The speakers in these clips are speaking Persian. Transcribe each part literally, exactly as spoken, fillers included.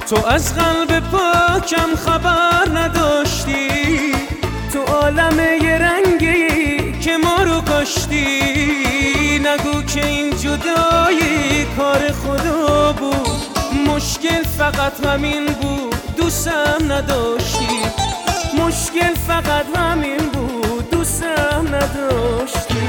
تو از قلب پاکم خبر نداشتی، تو عالم یه رنگی که ما رو کاشتی. نگو که این جدایی کار خدا بود، مشکل فقط همین بود دوستم نداشتی. مشکل فقط همین بود دوستم نداشتی.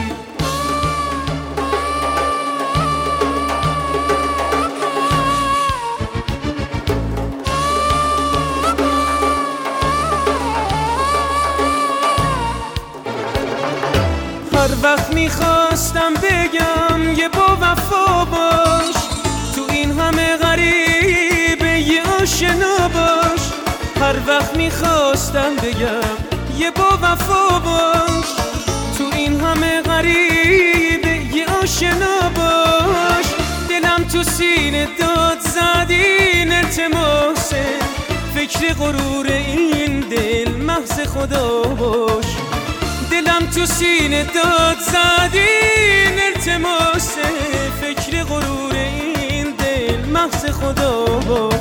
هر وقت میخواستم بگم یه با وفا باش، تو این همه غریبه یه آشنا باش. هر وقت میخواستم بگم یه با وفا باش، تو این همه غریبه یه آشنا باش. دلم تو سینه داد زد این التماسه، فکر غرور این دل محض خدا باش. دلم تو سینه داد زد این التماسه، فکر غرور این دل محض خدا باش.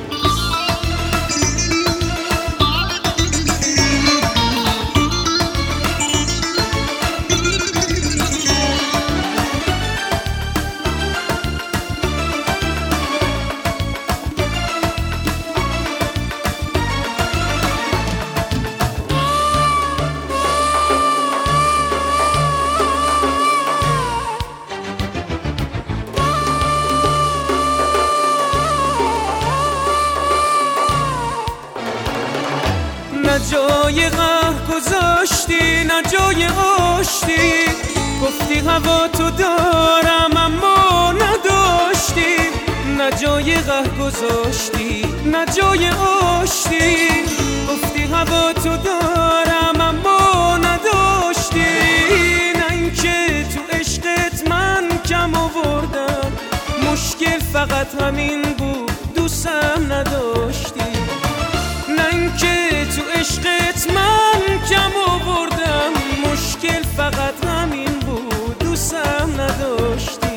نه جای قهر گذاشتی نه جای آشتی، گفتی هوا تو دارم اما نداشتی. نه جای قهر گذاشتی نه جای آشتی، گفتی هوا تو دارم اما نداشتی. نه اینکه تو عشقت من کم آوردم، مشکل فقط همین بود دوستم نداشتی. نه اینکه تو عشقت من کم آوردم، مشکل فقط همین بود دوستم نداشتی.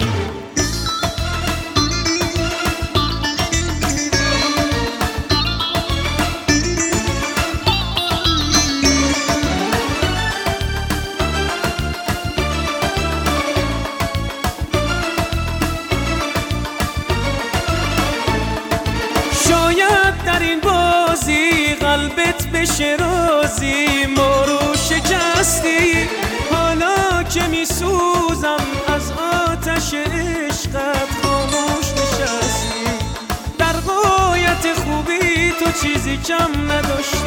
شاید در این بازی قلبت بشه رازی، ما رو شکستی. حالا که میسوزم از آتش عشقت خاموش نشستی. در غایت خوبی تو چیزی کم نداشتی.